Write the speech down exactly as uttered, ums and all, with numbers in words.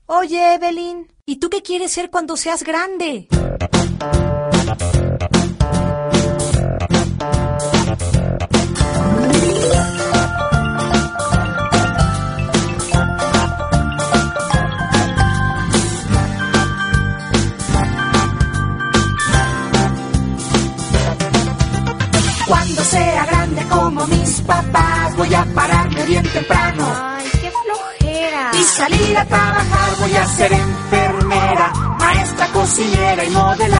Oye, Evelyn, ¿y tú qué quieres ser cuando seas grande? Cuando sea grande como mis papás, voy a pararme bien temprano. Ay, qué flojera. Y salir a trabajar, voy a ser enfermera, maestra, cocinera y modelar.